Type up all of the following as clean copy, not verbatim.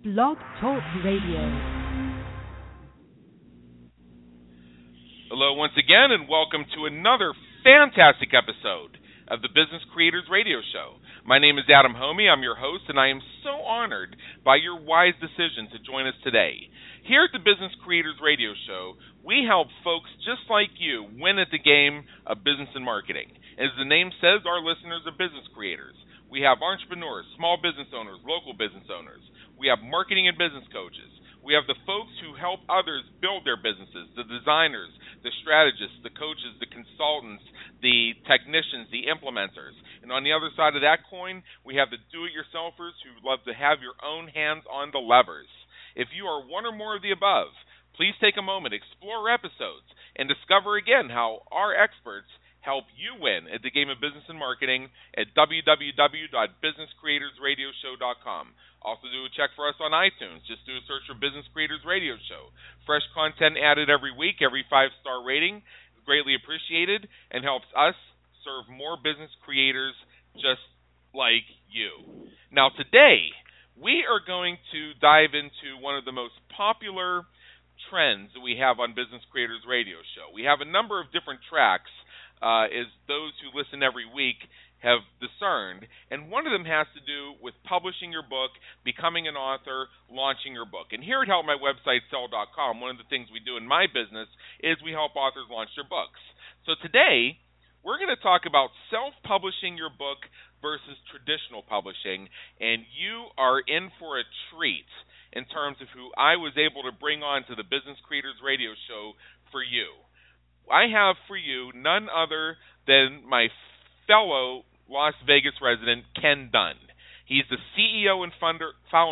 Blog Talk Radio. Hello once again, and welcome to another fantastic episode of the Business Creators Radio Show. My name is Adam Homey. I'm your host, and I am so honored by your wise decision to join us today. Here at the Business Creators Radio Show, we help folks just like you win at the game of business and marketing. As the name says, our listeners are business creators. We have entrepreneurs, small business owners, local business owners. We have marketing and business coaches. We have the folks who help others build their businesses, the designers, the strategists, the coaches, the consultants, the technicians, the implementers. And on the other side of that coin, we have the do-it-yourselfers who love to have your own hands on the levers. If you are one or more of the above, please take a moment, explore episodes, and discover again how our experts help you win at the game of business and marketing at www.businesscreatorsradioshow.com. Also do a check for us on iTunes. Just do a search for Business Creators Radio Show. Fresh content added every week, every 5-star rating is greatly appreciated and helps us serve more business creators just like you. Now today, we are going to dive into one of the most popular trends that we have on Business Creators Radio Show. We have a number of different tracks, as those who listen every week have discerned, and one of them has to do with publishing your book, becoming an author, launching your book. And here at helpmywebsitesell.com, one of the things we do in my business is we help authors launch their books. So today, we're going to talk about self-publishing your book versus traditional publishing, and you are in for a treat in terms of who I was able to bring on to the Business Creators Radio Show for you. I have for you none other than my fellow Las Vegas resident, Ken Dunn. He's the CEO and founder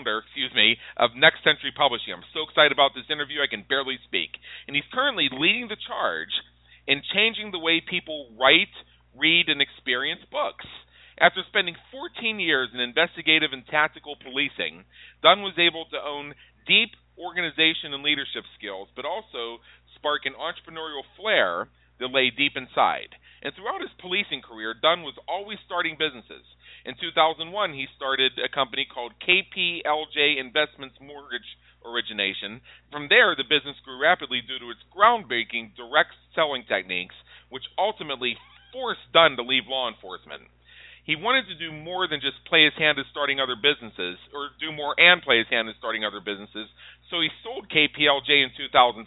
of Next Century Publishing. I'm so excited about this interview, I can barely speak. And he's currently leading the charge in changing the way people write, read, and experience books. After spending 14 years in investigative and tactical policing, Dunn was able to own deep organization and leadership skills, but also spark an entrepreneurial flair that lay deep inside. And throughout his policing career, Dunn was always starting businesses. In 2001, he started a company called KPLJ Investments Mortgage Origination. From there, the business grew rapidly due to its groundbreaking direct selling techniques, which ultimately forced Dunn to leave law enforcement. He wanted to do more than just play his hand at starting other businesses, or do more and play his hand at starting other businesses, so he sold KPLJ in 2005.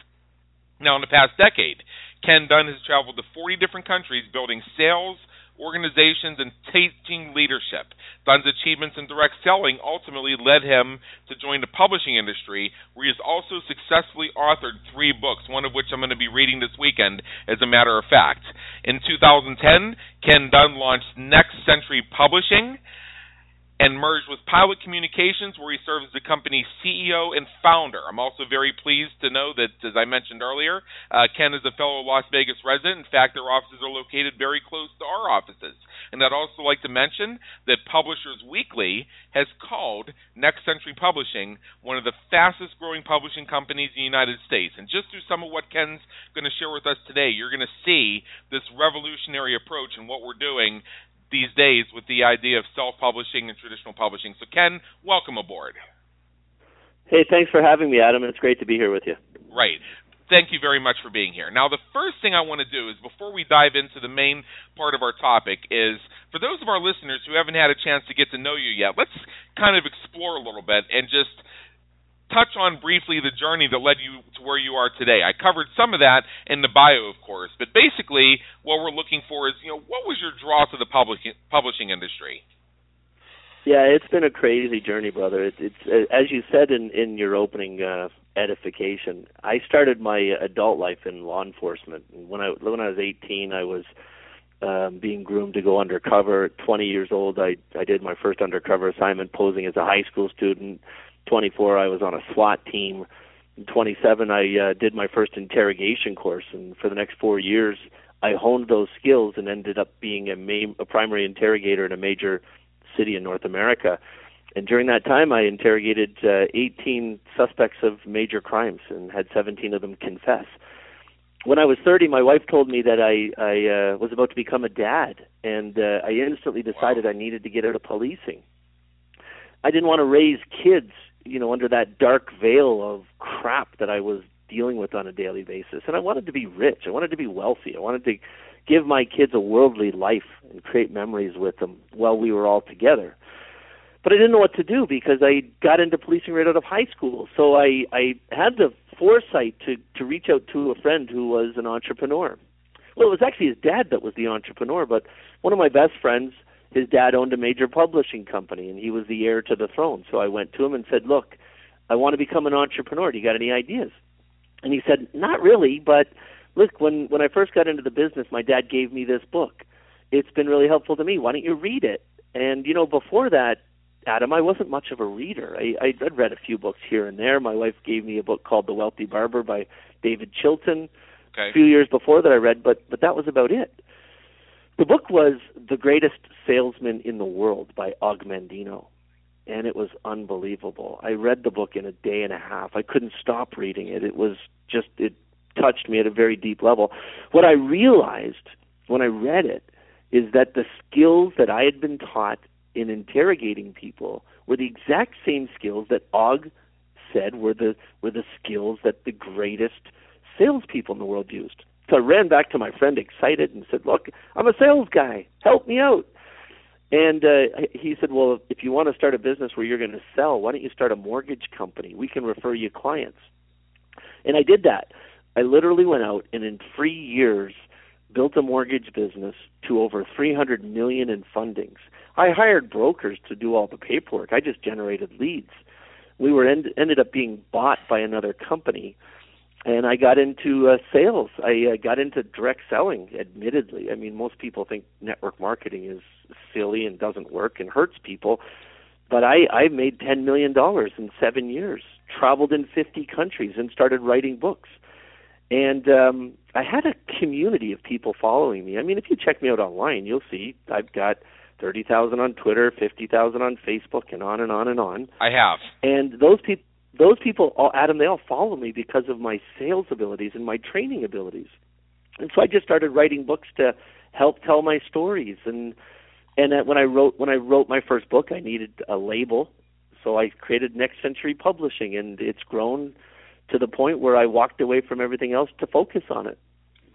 Now, in the past decade, Ken Dunn has traveled to 40 different countries building sales, organizations, and teaching leadership. Dunn's achievements in direct selling ultimately led him to join the publishing industry, where he has also successfully authored 3 books, one of which I'm going to be reading this weekend, as a matter of fact. In 2010, Ken Dunn launched Next Century Publishing and merged with Pilot Communications, where he serves as the company's CEO and founder. I'm also very pleased to know that, as I mentioned earlier, Ken is a fellow Las Vegas resident. In fact, their offices are located very close to our offices. And I'd also like to mention that Publishers Weekly has called Next Century Publishing one of the fastest growing publishing companies in the United States. And just through some of what Ken's going to share with us today, you're going to see this revolutionary approach in what we're doing these days with the idea of self-publishing and traditional publishing. So, Ken, welcome aboard. Hey, thanks for having me, Adam. It's great to be here with you. Right. Thank you very much for being here. Now, the first thing I want to do is, before we dive into the main part of our topic, is for those of our listeners who haven't had a chance to get to know you yet, let's kind of explore a little bit and just touch on briefly the journey that led you to where you are today. I covered some of that in the bio, of course, but basically what we're looking for is, what was your draw to the publishing industry? Yeah, it's been a crazy journey, brother. It's as you said in your opening edification, I started my adult life in law enforcement. When I was 18, I was being groomed to go undercover. At 20 years old, I did my first undercover assignment posing as a high school student. 24, I was on a SWAT team. In 27, I did my first interrogation course, and for the next 4 years, I honed those skills and ended up being a primary interrogator in a major city in North America. And during that time, I interrogated 18 suspects of major crimes and had 17 of them confess. When I was 30, my wife told me that I was about to become a dad, and I instantly decided I needed to get out of policing. I didn't want to raise kids under that dark veil of crap that I was dealing with on a daily basis. And I wanted to be rich. I wanted to be wealthy. I wanted to give my kids a worldly life and create memories with them while we were all together. But I didn't know what to do because I got into policing right out of high school. So I had the foresight to reach out to a friend who was an entrepreneur. Well, it was actually his dad that was the entrepreneur, but one of my best friends, his dad owned a major publishing company, and he was the heir to the throne. So I went to him and said, look, I want to become an entrepreneur. Do you got any ideas? And he said, not really, but look, when I first got into the business, my dad gave me this book. It's been really helpful to me. Why don't you read it? And, before that, Adam, I wasn't much of a reader. I'd read a few books here and there. My wife gave me a book called The Wealthy Barber by David Chilton a few years before that I read, but that was about it. The book was The Greatest Salesman in the World by Og Mandino, and it was unbelievable. I read the book in a day and a half. I couldn't stop reading it. It touched me at a very deep level. What I realized when I read it is that the skills that I had been taught in interrogating people were the exact same skills that Og said were the skills that the greatest salespeople in the world used. So I ran back to my friend excited and said, look, I'm a sales guy. Help me out. And he said, well, if you want to start a business where you're going to sell, why don't you start a mortgage company? We can refer you clients. And I did that. I literally went out and in 3 years built a mortgage business to over $300 million in fundings. I hired brokers to do all the paperwork. I just generated leads. We ended up being bought by another company, and I got into sales. I got into direct selling, admittedly. I mean, most people think network marketing is silly and doesn't work and hurts people, but I made $10 million in 7 years, traveled in 50 countries, and started writing books. And I had a community of people following me. I mean, if you check me out online, you'll see I've got 30,000 on Twitter, 50,000 on Facebook, and on and on and on. I have. And those people, Adam, they all follow me because of my sales abilities and my training abilities. And so I just started writing books to help tell my stories. And when I wrote my first book, I needed a label, so I created Next Century Publishing, and it's grown to the point where I walked away from everything else to focus on it.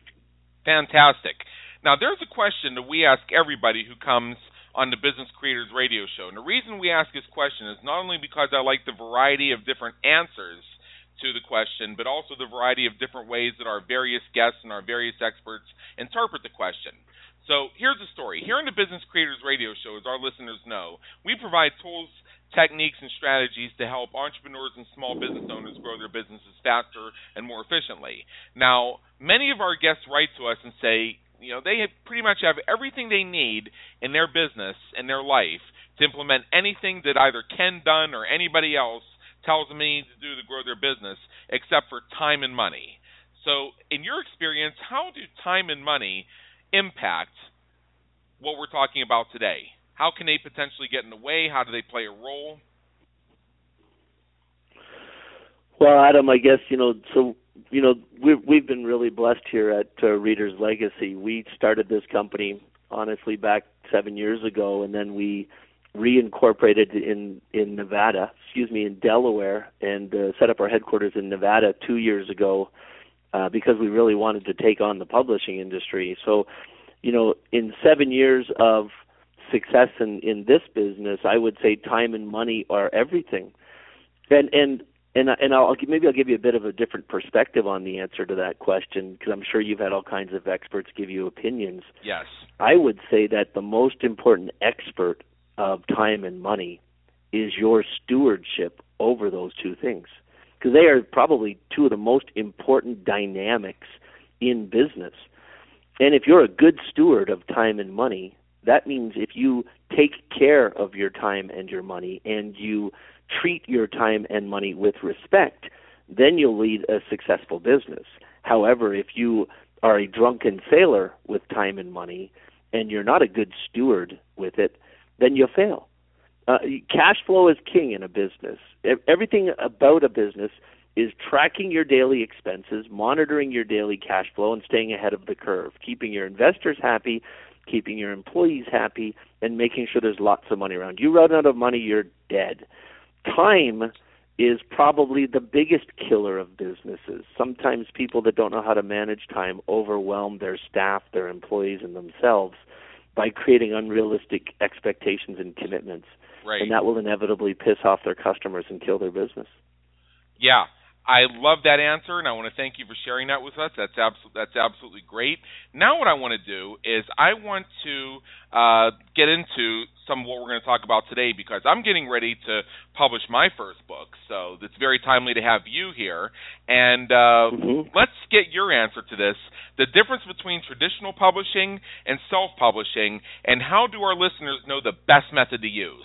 Fantastic. Now, there's a question that we ask everybody who comes on the Business Creators Radio Show. And the reason we ask this question is not only because I like the variety of different answers to the question, but also the variety of different ways that our various guests and our various experts interpret the question. So here's the story. Here in the Business Creators Radio Show, as our listeners know, we provide tools, techniques, and strategies to help entrepreneurs and small business owners grow their businesses faster and more efficiently. Now, many of our guests write to us and say, they pretty much have everything they need in their business and their life to implement anything that either Ken Dunn or anybody else tells them they need to do to grow their business, except for time and money. So, in your experience, how do time and money impact what we're talking about today? How can they potentially get in the way? How do they play a role? Well, Adam, I guess, we've been really blessed here at Reader's Legacy. We started this company, honestly, back 7 years ago, and then we reincorporated in Delaware, and set up our headquarters in Nevada 2 years ago because we really wanted to take on the publishing industry. So, in 7 years of success in this business, I would say time and money are everything. And I'll give you a bit of a different perspective on the answer to that question, because I'm sure you've had all kinds of experts give you opinions. Yes. I would say that the most important expert of time and money is your stewardship over those two things, because they are probably two of the most important dynamics in business. And if you're a good steward of time and money, that means if you take care of your time and your money and you treat your time and money with respect, then you'll lead a successful business. However, if you are a drunken sailor with time and money and you're not a good steward with it, then you'll fail. Cash flow is king in a business. Everything about a business is tracking your daily expenses, monitoring your daily cash flow, and staying ahead of the curve, keeping your investors happy, keeping your employees happy, and making sure there's lots of money around. You run out of money, you're dead. Time is probably the biggest killer of businesses. Sometimes people that don't know how to manage time overwhelm their staff, their employees, and themselves by creating unrealistic expectations and commitments. Right. And that will inevitably piss off their customers and kill their business. Yeah. I love that answer, and I want to thank you for sharing that with us. That's absolutely great. Now what I want to do is I want to get into some of what we're going to talk about today, because I'm getting ready to publish my first book, so it's very timely to have you here. And let's get your answer to this, the difference between traditional publishing and self-publishing, and how do our listeners know the best method to use?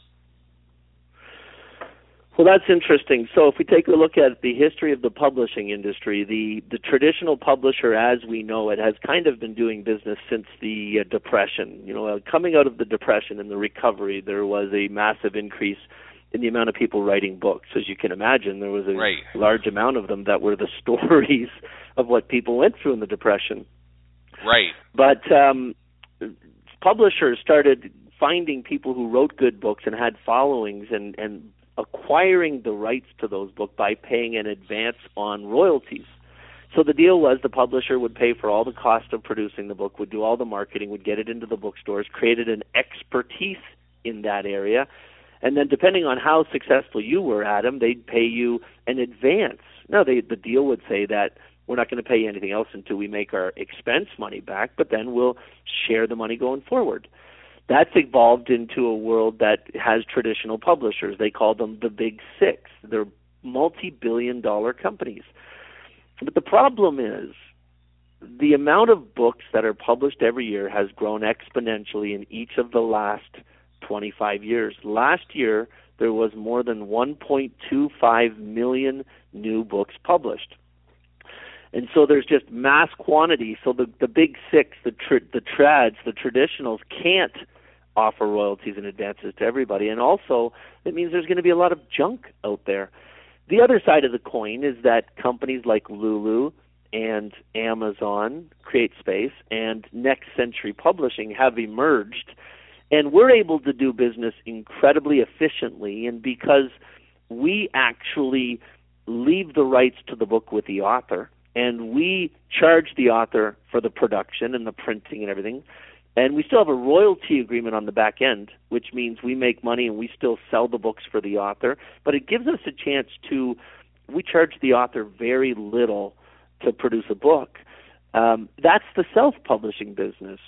Well, that's interesting. So if we take a look at the history of the publishing industry, the traditional publisher as we know it has kind of been doing business since the Depression. Coming out of the Depression and the recovery, there was a massive increase in the amount of people writing books. As you can imagine, there was a large amount of them that were the stories of what people went through in the Depression. Right. But publishers started finding people who wrote good books and had followings and acquiring the rights to those books by paying an advance on royalties. So the deal was the publisher would pay for all the cost of producing the book, would do all the marketing, would get it into the bookstores, created an expertise in that area, and then depending on how successful you were, Adam, they'd pay you an advance. Now, the deal would say that we're not going to pay you anything else until we make our expense money back, but then we'll share the money going forward. That's evolved into a world that has traditional publishers. They call them the Big Six. They're multi-billion-dollar companies. But the problem is the amount of books that are published every year has grown exponentially in each of the last 25 years. Last year, there was more than 1.25 million new books published. And so there's just mass quantity. So the Big Six, the trads, the traditionals can't offer royalties and advances to everybody. And also, it means there's going to be a lot of junk out there. The other side of the coin is that companies like Lulu and Amazon, CreateSpace, and Next Century Publishing have emerged, and we're able to do business incredibly efficiently. And because we actually leave the rights to the book with the author, and we charge the author for the production and the printing and everything, and we still have a royalty agreement on the back end, which means we make money and we still sell the books for the author. But it gives us a chance we charge the author very little to produce a book. That's the self-publishing business.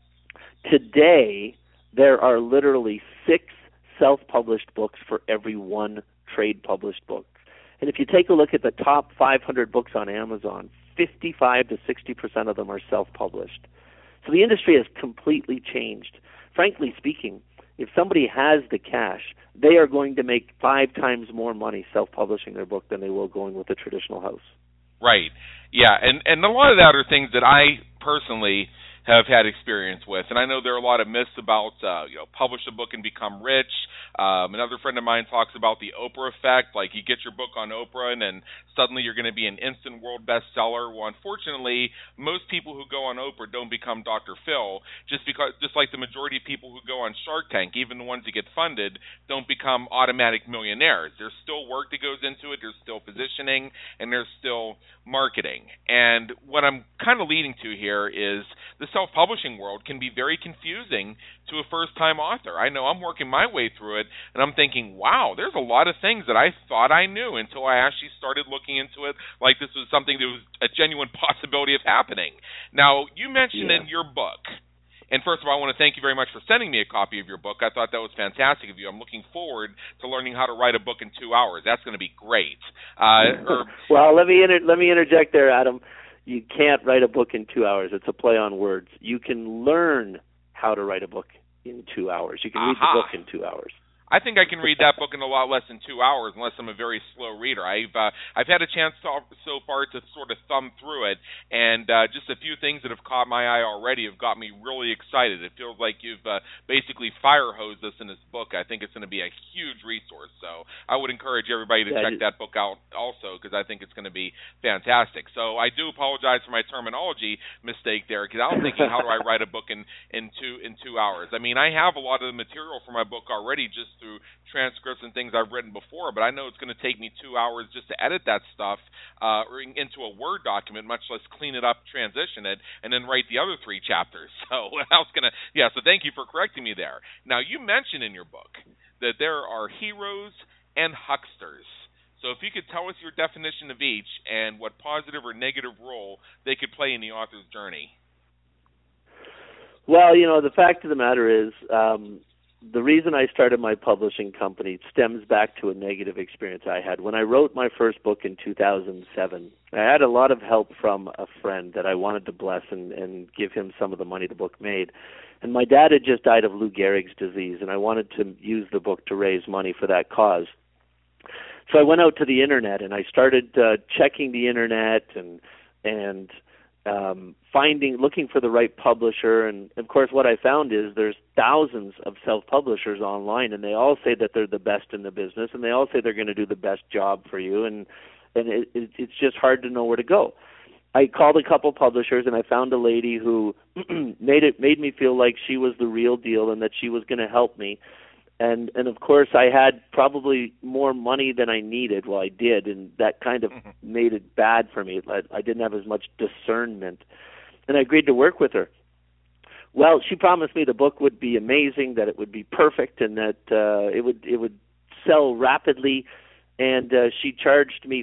Today, there are literally 6 self-published books for every 1 trade-published book. And if you take a look at the top 500 books on Amazon, 55 to 60% of them are self-published. So the industry has completely changed. Frankly speaking, if somebody has the cash, they are going to make 5 times more money self-publishing their book than they will going with a traditional house. Right. Yeah, and a lot of that are things that I personally have had experience with. And I know there are a lot of myths about, publish a book and become rich. Another friend of mine talks about the Oprah effect, like you get your book on Oprah and then suddenly you're going to be an instant world bestseller. Well, unfortunately, most people who go on Oprah don't become Dr. Phil, just like the majority of people who go on Shark Tank, even the ones that get funded, don't become automatic millionaires. There's still work that goes into it. There's still positioning, and there's still marketing. And what I'm kind of leading to here is the self-publishing world can be very confusing to a first-time author. I know I'm working my way through it, and I'm thinking, wow, there's a lot of things that I thought I knew until I actually started looking into it like this was something that was a genuine possibility of happening. Now, you mentioned in your book, and first of all, I want to thank you very much for sending me a copy of your book. I thought that was fantastic of you. I'm looking forward to learning how to write a book in 2 hours. That's going to be great. Well, let me interject there, Adam. You can't write a book in 2 hours. It's a play on words. You can learn how to write a book in 2 hours. You can read the book in 2 hours. I think I can read that book in a lot less than 2 hours, unless I'm a very slow reader. I've had a chance so far to sort of thumb through it, and just a few things that have caught my eye already have got me really excited. It feels like you've basically fire hosed us in this book. I think it's going to be a huge resource. So I would encourage everybody to check that book out also, because I think it's going to be fantastic. So I do apologize for my terminology mistake there, because I was thinking, how do I write a book in 2 hours? I mean, I have a lot of the material for my book already, just through transcripts and things I've written before, but I know it's going to take me 2 hours just to edit that stuff into a Word document, much less clean it up, transition it, and then write the other 3 chapters. So so thank you for correcting me there. Now, you mentioned in your book that there are heroes and hucksters. So if you could tell us your definition of each and what positive or negative role they could play in the author's journey. Well, the fact of the matter is, the reason I started my publishing company stems back to a negative experience I had. When I wrote my first book in 2007, I had a lot of help from a friend that I wanted to bless and give him some of the money the book made. And my dad had just died of Lou Gehrig's disease, and I wanted to use the book to raise money for that cause. So I went out to the internet and I started checking the internet and looking for the right publisher. And of course, what I found is there's thousands of self-publishers online, and they all say that they're the best in the business, and they all say they're going to do the best job for you, and it's just hard to know where to go. I called a couple publishers, and I found a lady who made me feel like she was the real deal and that she was going to help me. And of course, I had probably more money than I needed. Well, I did, and that kind of made it bad for me. I didn't have as much discernment. And I agreed to work with her. Well, she promised me the book would be amazing, that it would be perfect, and that it would sell rapidly. And she charged me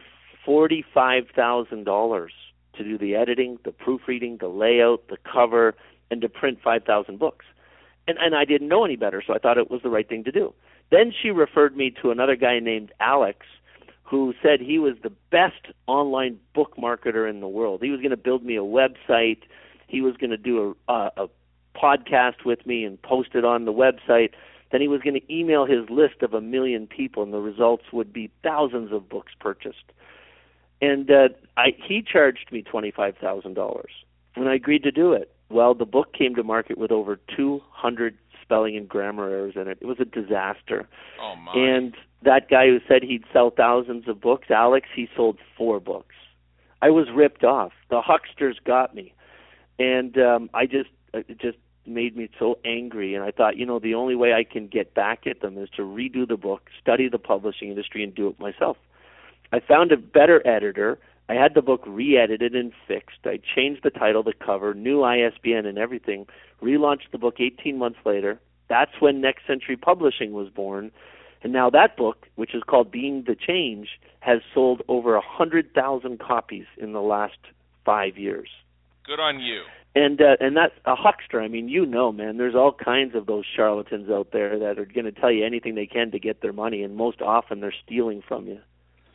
$45,000 to do the editing, the proofreading, the layout, the cover, and to print 5,000 books. And I didn't know any better, so I thought it was the right thing to do. Then she referred me to another guy named Alex, who said he was the best online book marketer in the world. He was going to build me a website. He was going to do a podcast with me and post it on the website. Then he was going to email his list of 1 million people, and the results would be thousands of books purchased. And he charged me $25,000, and I agreed to do it. Well, the book came to market with over 200 spelling and grammar errors in it. It was a disaster. Oh, my. And that guy who said he'd sell thousands of books, Alex, he sold 4 books. I was ripped off. The hucksters got me. And it just made me so angry. And I thought, the only way I can get back at them is to redo the book, study the publishing industry, and do it myself. I found a better editor. I had the book re-edited and fixed. I changed the title, the cover, new ISBN and everything, relaunched the book 18 months later. That's when Next Century Publishing was born. And now that book, which is called Being the Change, has sold over 100,000 copies in the last 5 years. Good on you. And that's a huckster. I mean, man, there's all kinds of those charlatans out there that are going to tell you anything they can to get their money, and most often they're stealing from you.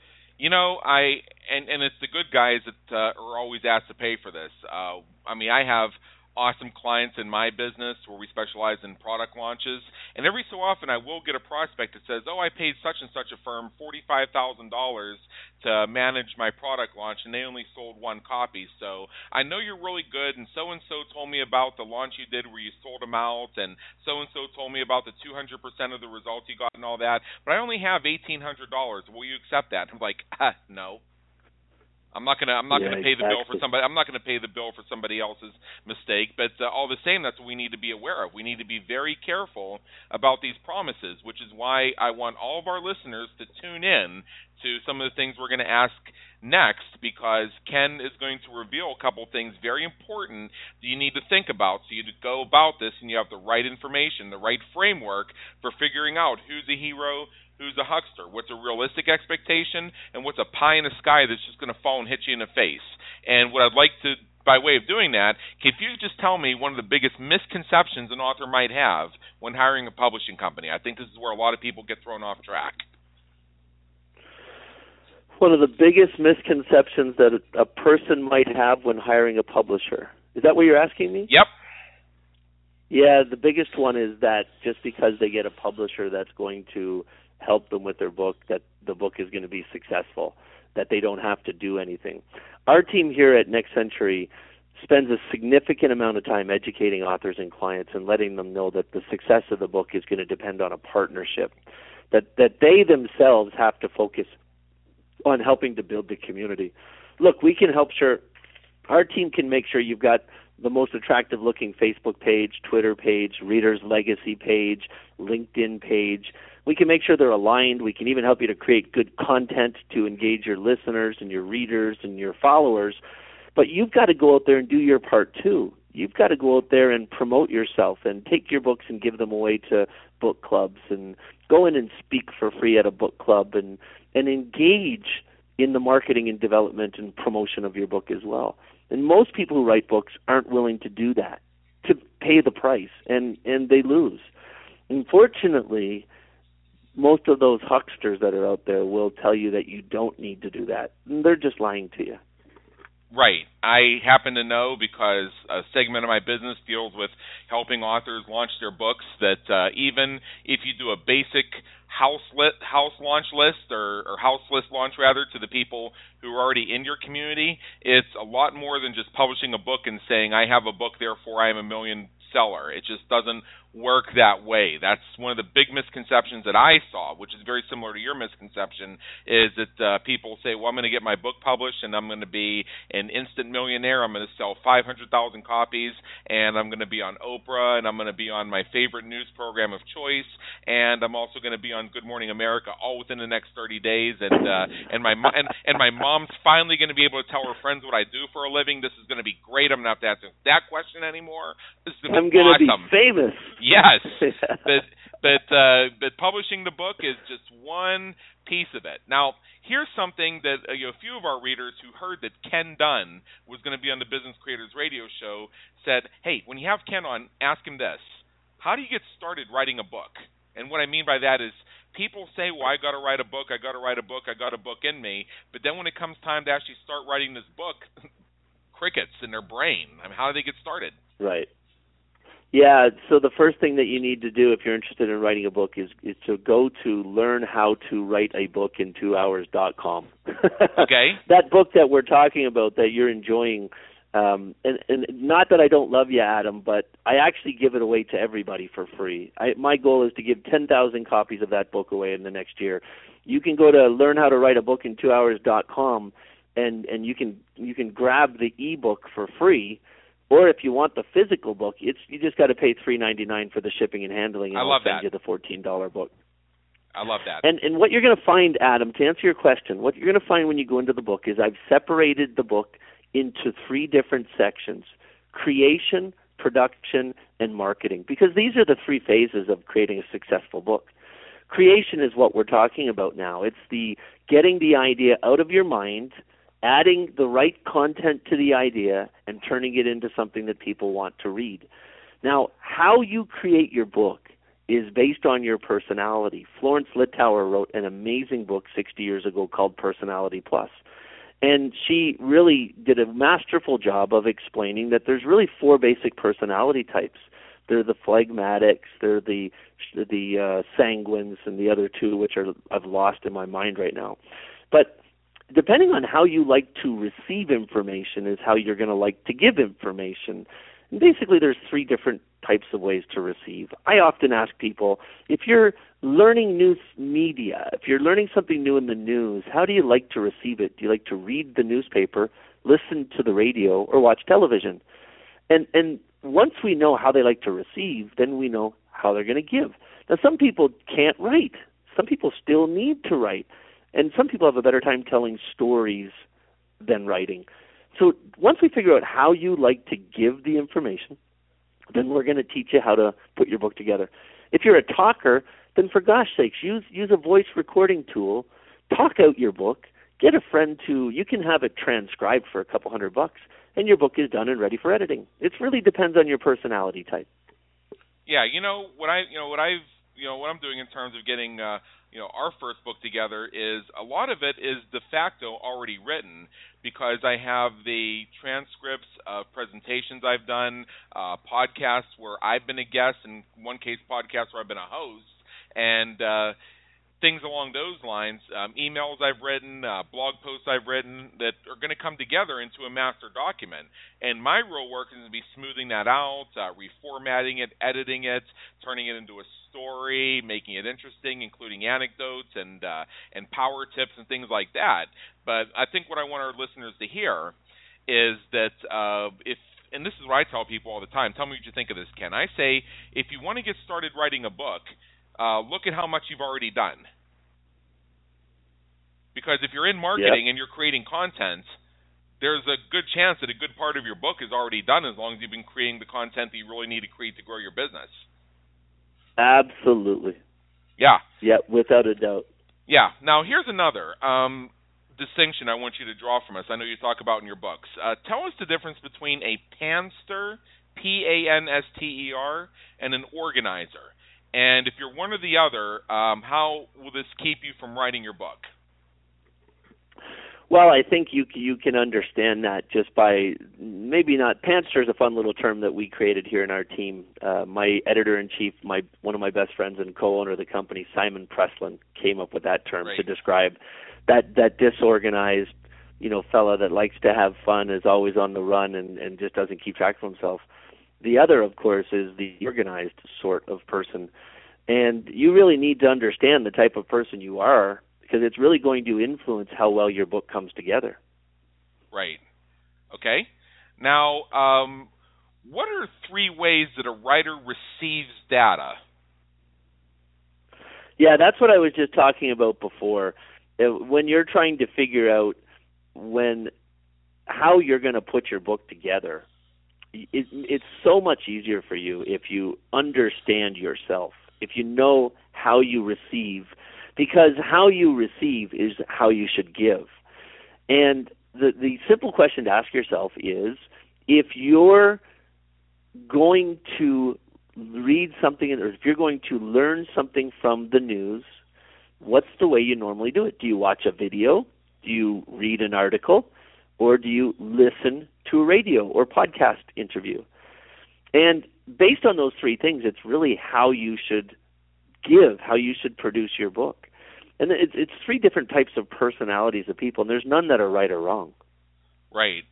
And it's the good guys that are always asked to pay for this. I have awesome clients in my business where we specialize in product launches, and every so often I will get a prospect that says, I paid such and such a firm $45,000 to manage my product launch, and they only sold 1 copy. So I know you're really good, and so told me about the launch you did where you sold them out, and so told me about the 200% of the results you got and all that, but I only have $1,800. Will you accept that? I'm like, no. I'm not gonna pay the bill for somebody. I'm not gonna pay the bill for somebody else's mistake. But all the same, that's what we need to be aware of. We need to be very careful about these promises, which is why I want all of our listeners to tune in to some of the things we're going to ask next, because Ken is going to reveal a couple things very important that you need to think about, so you go about this and you have the right information, the right framework for figuring out who's a hero, who's a huckster, what's a realistic expectation, and what's a pie in the sky that's just going to fall and hit you in the face. And what I'd like to, by way of doing that, if you just tell me one of the biggest misconceptions an author might have when hiring a publishing company. I think this is where a lot of people get thrown off track. One of the biggest misconceptions that a person might have when hiring a publisher. Is that what you're asking me? Yep. Yeah, the biggest one is that just because they get a publisher that's going to help them with their book, that the book is going to be successful, that they don't have to do anything. Our team here at Next Century spends a significant amount of time educating authors and clients and letting them know that the success of the book is going to depend on a partnership, that they themselves have to focus on helping to build the community. Look, we can help our team can make sure you've got the most attractive looking Facebook page, Twitter page, Reader's Legacy page, LinkedIn page. We can make sure they're aligned. We can even help you to create good content to engage your listeners and your readers and your followers. But you've got to go out there and do your part too. You've got to go out there and promote yourself and take your books and give them away to book clubs and go in and speak for free at a book club and engage in the marketing and development and promotion of your book as well. And most people who write books aren't willing to do that, to pay the price, and they lose. Unfortunately, most of those hucksters that are out there will tell you that you don't need to do that. And they're just lying to you. Right. I happen to know, because a segment of my business deals with helping authors launch their books, that even if you do a basic house launch list or house list launch rather to the people who are already in your community, it's a lot more than just publishing a book and saying, I have a book, therefore I am a million seller. It just doesn't work that way. That's one of the big misconceptions that I saw, which is very similar to your misconception, is that people say, well, I'm going to get my book published and I'm going to be an instant millionaire. I'm going to sell 500,000 copies and I'm going to be on Oprah and I'm going to be on my favorite news program of choice and I'm also going to be on Good Morning America all within the next 30 days and my mom's finally going to be able to tell her friends what I do for a living. This is going to be great. I'm going to have to answer that question anymore. This is I'm going to be famous. Yes, but publishing the book is just one piece of it. Now, here's something that a few of our readers who heard that Ken Dunn was going to be on the Business Creators Radio Show said, hey, when you have Ken on, ask him this. How do you get started writing a book? And what I mean by that is people say, well, I got to write a book, I got a book in me. But then when it comes time to actually start writing this book, crickets in their brain. I mean, how do they get started? Right. Yeah, so the first thing that you need to do if you're interested in writing a book is to go to learnhowtowriteabookintwohours.com. Okay. That book that we're talking about that you're enjoying, and not that I don't love you, Adam, but I actually give it away to everybody for free. My goal is to give 10,000 copies of that book away in the next year. You can go to learnhowtowriteabookintwohours.com and you can grab the ebook for free. Or if you want the physical book, you just got to pay $3.99 for the shipping and handling, and I'll send you the $14 book. I love that. And what you're going to find, Adam, to answer your question, what you're going to find when you go into the book is I've separated the book into 3 different sections: creation, production, and marketing, because these are the 3 phases of creating a successful book. Creation is what we're talking about now. It's the getting the idea out of your mind, adding the right content to the idea, and turning it into something that people want to read. Now, how you create your book is based on your personality. Florence Littauer wrote an amazing book 60 years ago called Personality Plus. And she really did a masterful job of explaining that there's really 4 basic personality types. They're the phlegmatics, they're the sanguines, and the other 2, which I've lost in my mind right now. But depending on how you like to receive information is how you're going to like to give information. And basically, there's 3 different types of ways to receive. I often ask people, if you're learning news media, if you're learning something new in the news, how do you like to receive it? Do you like to read the newspaper, listen to the radio, or watch television? And once we know how they like to receive, then we know how they're going to give. Now, some people can't write. Some people still need to write. And some people have a better time telling stories than writing. So once we figure out how you like to give the information, then we're going to teach you how to put your book together. If you're a talker, then for gosh sakes, use a voice recording tool, talk out your book, get a friend you can have it transcribed for a couple $100, and your book is done and ready for editing. It really depends on your personality type. Yeah, what I'm doing in terms of getting our first book together is a lot of it is de facto already written, because I have the transcripts of presentations I've done, podcasts where I've been a guest, in one case podcasts where I've been a host, and things along those lines, emails I've written, blog posts I've written that are going to come together into a master document. And my real work is going to be smoothing that out, reformatting it, editing it, turning it into a story, making it interesting, including anecdotes and power tips and things like that. But I think what I want our listeners to hear is that and this is what I tell people all the time, tell me what you think of this, Ken. I say, if you want to get started writing a book, look at how much you've already done. Because if you're in marketing and you're creating content, there's a good chance that a good part of your book is already done as long as you've been creating the content that you really need to create to grow your business. Absolutely. Yeah. Yeah, without a doubt. Yeah. Now, here's another distinction I want you to draw from us. I know you talk about in your books. Tell us the difference between a panster, P-A-N-S-T-E-R, and an organizer. And if you're one or the other, how will this keep you from writing your book? Well, I think you can understand that just by maybe not. Panster is a fun little term that we created here in our team. My editor-in-chief, one of my best friends and co-owner of the company, Simon Preslin, came up with that term to describe that disorganized, fella that likes to have fun, is always on the run, and just doesn't keep track of himself. The other, of course, is the organized sort of person. And you really need to understand the type of person you are, because it's really going to influence how well your book comes together. Right. Okay. Now, what are 3 ways that a writer receives data? Yeah, that's what I was just talking about before. When you're trying to figure out how you're going to put your book together, it's so much easier for you if you understand yourself, if you know how you receive. Because how you receive is how you should give. And the simple question to ask yourself is, if you're going to read something, or if you're going to learn something from the news, what's the way you normally do it? Do you watch a video? Do you read an article? Or do you listen to a radio or podcast interview? And based on those 3 things, it's really how you should give, how you should produce your book. And it's 3 different types of personalities of people, and there's none that are right or wrong. Right.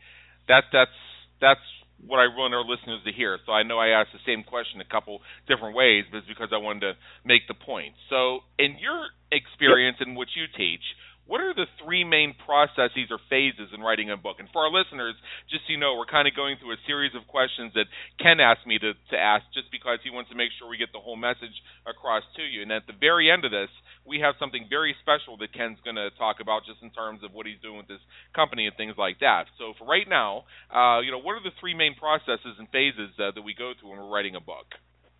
That's what I want our listeners to hear. So I know I asked the same question a couple different ways, but it's because I wanted to make the point. So in your experience and what you teach, what are the 3 main processes or phases in writing a book? And for our listeners, just so you know, we're kind of going through a series of questions that Ken asked me to ask just because he wants to make sure we get the whole message across to you. And at the very end of this, we have something very special that Ken's going to talk about just in terms of what he's doing with his company and things like that. So for right now, what are the 3 main processes and phases that we go through when we're writing a book?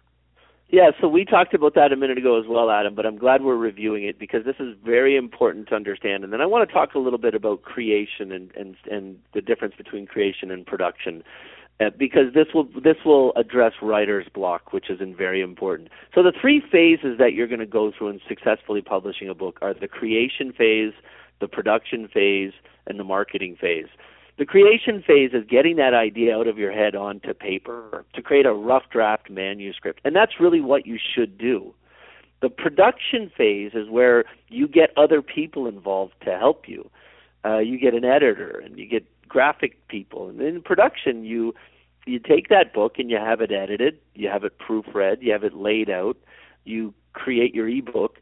Yeah, so we talked about that a minute ago as well, Adam, but I'm glad we're reviewing it because this is very important to understand. And then I want to talk a little bit about creation and the difference between creation and production, because this will address writer's block, which is very important. So the 3 phases that you're going to go through in successfully publishing a book are the creation phase, the production phase, and the marketing phase. The creation phase is getting that idea out of your head onto paper to create a rough draft manuscript, and that's really what you should do. The production phase is where you get other people involved to help you. You get an editor and you get graphic people, and in production you take that book and you have it edited, you have it proofread, you have it laid out, you create your ebook,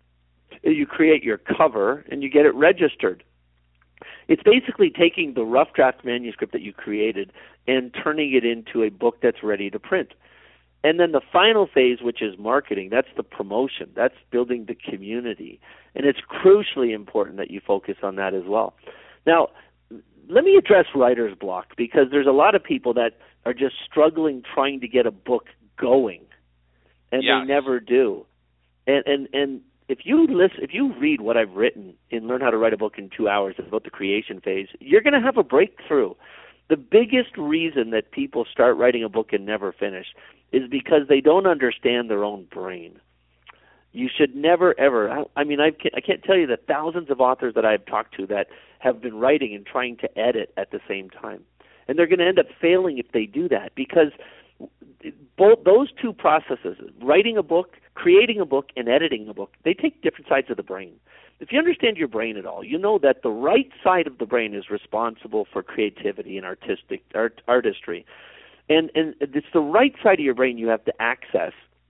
you create your cover, and you get it registered. It's basically taking the rough draft manuscript that you created and turning it into a book that's ready to print. And then the final phase, which is marketing, that's the promotion. That's building the community. And it's crucially important that you focus on that as well. Now, let me address writer's block, because there's a lot of people that are just struggling trying to get a book going, and they never do. And if you read what I've written in Learn How to Write a Book in 2 Hours about the creation phase, you're going to have a breakthrough. The biggest reason that people start writing a book and never finish is because they don't understand their own brain. You should never, ever, I can't tell you the thousands of authors that I've talked to that have been writing and trying to edit at the same time. And they're going to end up failing if they do that, because both those 2 processes, writing a book, creating a book, and editing a book, they take different sides of the brain. If you understand your brain at all, you know that the right side of the brain is responsible for creativity and artistry. And it's the right side of your brain you have to access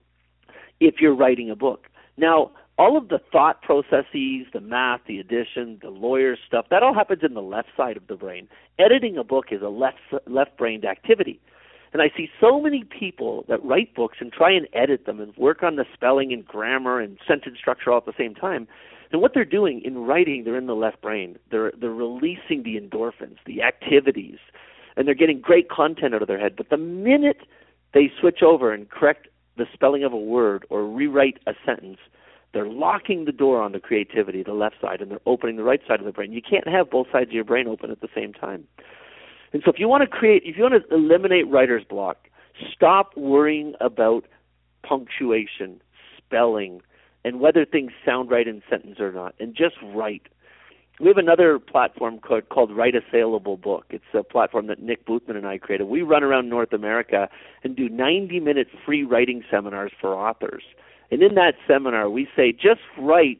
if you're writing a book. Now, all of the thought processes, the math, the addition, the lawyer stuff, that all happens in the left side of the brain. Editing a book is a left-brained activity. And I see so many people that write books and try and edit them and work on the spelling and grammar and sentence structure all at the same time. And what they're doing in writing, they're in the left brain. They're releasing the endorphins, the activities, and they're getting great content out of their head. But the minute they switch over and correct the spelling of a word or rewrite a sentence, they're locking the door on the creativity, the left side, and they're opening the right side of the brain. You can't have both sides of your brain open at the same time. And so if you want to eliminate writer's block, stop worrying about punctuation, spelling, and whether things sound right in sentence or not, and just write. We have another platform called Write a Saleable Book. It's a platform that Nick Boothman and I created. We run around North America and do 90-minute free writing seminars for authors. And in that seminar, we say just write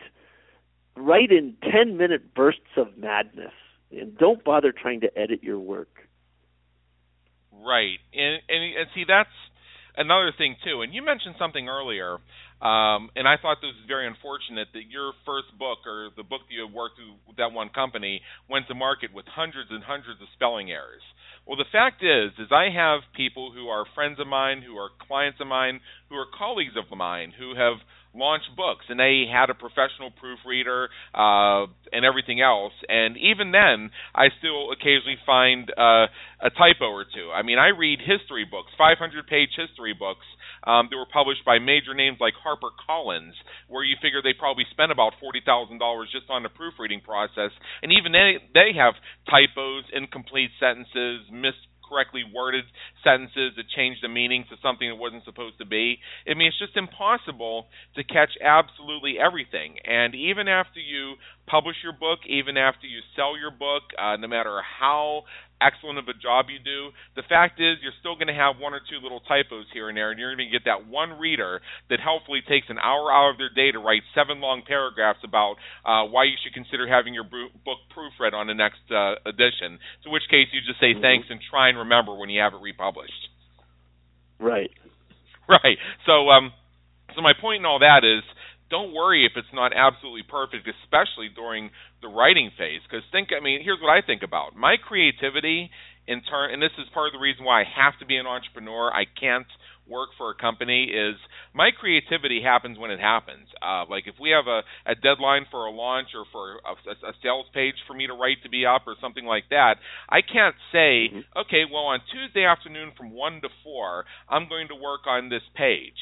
in 10-minute bursts of madness, and don't bother trying to edit your work. Right. And see, that's another thing, too. And you mentioned something earlier, and I thought this was very unfortunate that your first book, or the book that you worked with that one company, went to market with hundreds and hundreds of spelling errors. Well, the fact is I have people who are friends of mine, who are clients of mine, who are colleagues of mine, who have launched books, and they had a professional proofreader and everything else. And even then, I still occasionally find a typo or two. I mean, I read history books, 500-page history books that were published by major names like HarperCollins, where you figure they probably spent about $40,000 just on the proofreading process. And even they have typos, incomplete sentences, correctly worded sentences that change the meaning to something it wasn't supposed to be. I mean, it's just impossible to catch absolutely everything. And even after you publish your book, even after you sell your book, no matter how excellent of a job you do, the fact is you're still going to have one or two little typos here and there, and you're going to get that one reader that hopefully takes an hour out of their day to write 7 long paragraphs about why you should consider having your book proofread on the next edition, to which case you just say thanks and try and remember when you have it republished. Right. Right. So my point in all that is, don't worry if it's not absolutely perfect, especially during the writing phase. Because here's what I think about. My creativity, and this is part of the reason why I have to be an entrepreneur, I can't work for a company, is my creativity happens when it happens. Like if we have a deadline for a launch or for a sales page for me to write to be up or something like that, I can't say, okay, well, on Tuesday afternoon from 1 to 4, I'm going to work on this page.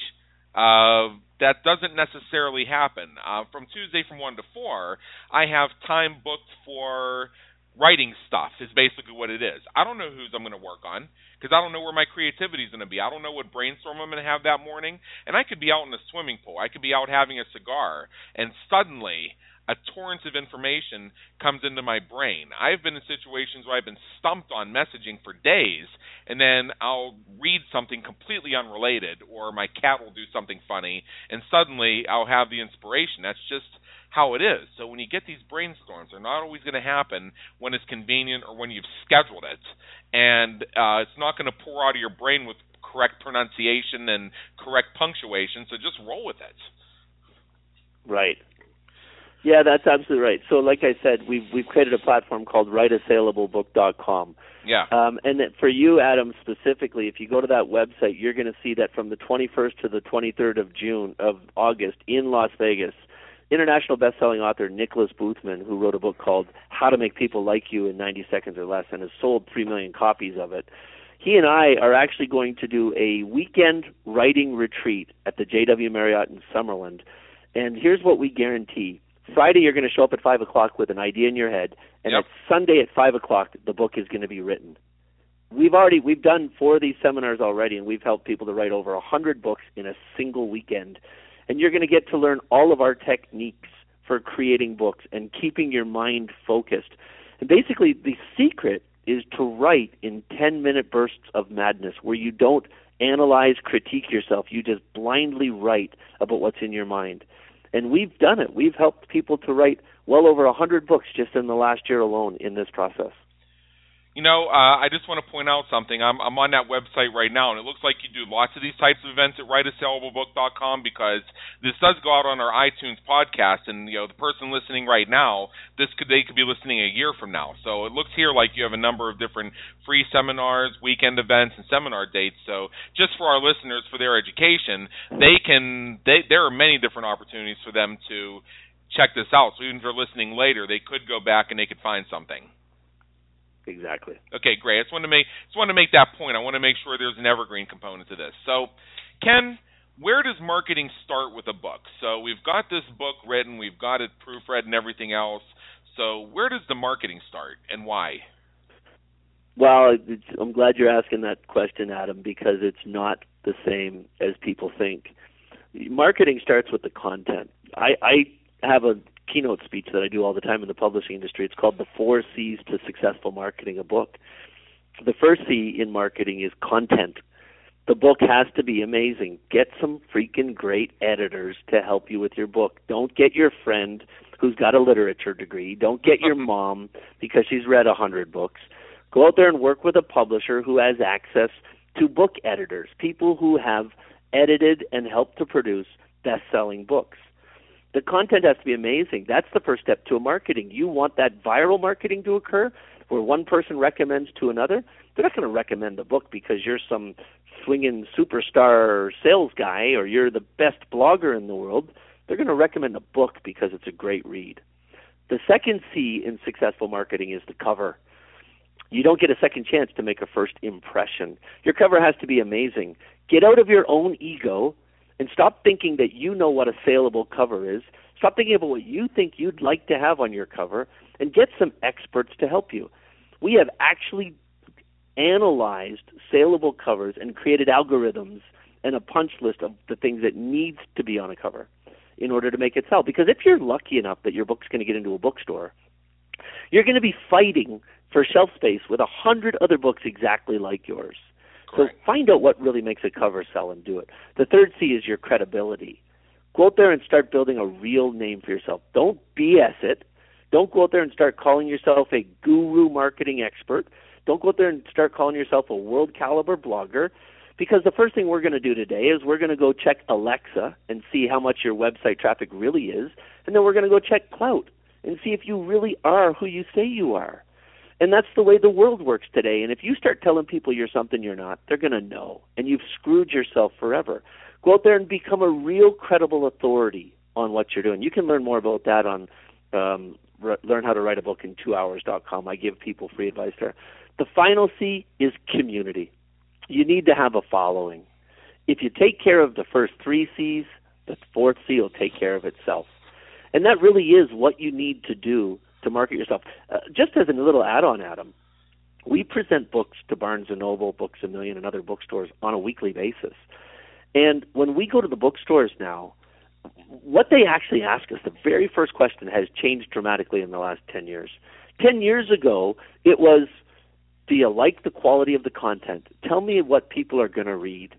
That doesn't necessarily happen. From Tuesday from 1 to 4, I have time booked for writing stuff is basically what it is. I don't know whose I'm going to work on because I don't know where my creativity is going to be. I don't know what brainstorm I'm going to have that morning. And I could be out in a swimming pool. I could be out having a cigar, and suddenly a torrent of information comes into my brain. I've been in situations where I've been stumped on messaging for days, and then I'll read something completely unrelated, or my cat will do something funny, and suddenly I'll have the inspiration. That's just how it is. So when you get these brainstorms, they're not always going to happen when it's convenient or when you've scheduled it. And it's not going to pour out of your brain with correct pronunciation and correct punctuation, so just roll with it. Right. Yeah, that's absolutely right. So like I said, we've created a platform called WriteASaleableBook.com. Yeah. And for you, Adam, specifically, if you go to that website, you're going to see that from the 21st to the 23rd of August in Las Vegas, international best-selling author Nicholas Boothman, who wrote a book called How to Make People Like You in 90 Seconds or Less and has sold 3 million copies of it, he and I are actually going to do a weekend writing retreat at the JW Marriott in Summerlin. And here's what we guarantee. Friday, you're going to show up at 5 o'clock with an idea in your head, and at Sunday at 5 o'clock, the book is going to be written. We've done 4 of these seminars already, and we've helped people to write over 100 books in a single weekend. And you're going to get to learn all of our techniques for creating books and keeping your mind focused. And basically, the secret is to write in 10-minute bursts of madness where you don't analyze, critique yourself. You just blindly write about what's in your mind. And we've done it. We've helped people to write well over 100 books just in the last year alone in this process. I just want to point out something. I'm on that website right now, and it looks like you do lots of these types of events at writeasaleablebook.com, because this does go out on our iTunes podcast, and the person listening right now, they could be listening a year from now. So it looks here like you have a number of different free seminars, weekend events, and seminar dates. So just for our listeners, for their education, there are many different opportunities for them to check this out. So even if they're listening later, they could go back and they could find something. Exactly. Okay, great. I just wanted to make that point. I want to make sure there's an evergreen component to this. So, Ken, where does marketing start with a book? So we've got this book written, we've got it proofread and everything else. So where does the marketing start and why? Well, I'm glad you're asking that question, Adam, because it's not the same as people think. Marketing starts with the content. I have a keynote speech that I do all the time in the publishing industry. It's called the 4 C's to Successful Marketing a Book. The first C in marketing is content. The book has to be amazing. Get some freaking great editors to help you with your book. Don't get your friend who's got a literature degree. Don't get your mom because she's read 100 books. Go out there and work with a publisher who has access to book editors, people who have edited and helped to produce best-selling books. The content has to be amazing. That's the first step to a marketing. You want that viral marketing to occur where one person recommends to another. They're not going to recommend the book because you're some swinging superstar sales guy or you're the best blogger in the world. They're going to recommend a book because it's a great read. The second C in successful marketing is the cover. You don't get a second chance to make a first impression. Your cover has to be amazing. Get out of your own ego and stop thinking that you know what a saleable cover is. Stop thinking about what you think you'd like to have on your cover and get some experts to help you. We have actually analyzed saleable covers and created algorithms and a punch list of the things that needs to be on a cover in order to make it sell. Because if you're lucky enough that your book's going to get into a bookstore, you're going to be fighting for shelf space with 100 other books exactly like yours. Correct. So find out what really makes a cover sell and do it. The third C is your credibility. Go out there and start building a real name for yourself. Don't BS it. Don't go out there and start calling yourself a guru marketing expert. Don't go out there and start calling yourself a world caliber blogger, because the first thing we're going to do today is we're going to go check Alexa and see how much your website traffic really is, and then we're going to go check Klout and see if you really are who you say you are. And that's the way the world works today. And if you start telling people you're something you're not, they're going to know. And you've screwed yourself forever. Go out there and become a real credible authority on what you're doing. You can learn more about that on Learn How to Write a Book in 2hours.com. I give people free advice there. The final C is community. You need to have a following. If you take care of the first 3 C's, the fourth C will take care of itself. And that really is what you need to do to market yourself. Just as a little add-on, Adam, we present books to Barnes & Noble, Books A Million, and other bookstores on a weekly basis. And when we go to the bookstores now, what they actually ask us, the very first question has changed dramatically in the last 10 years. 10 years ago, it was, do you like the quality of the content? Tell me what people are going to read.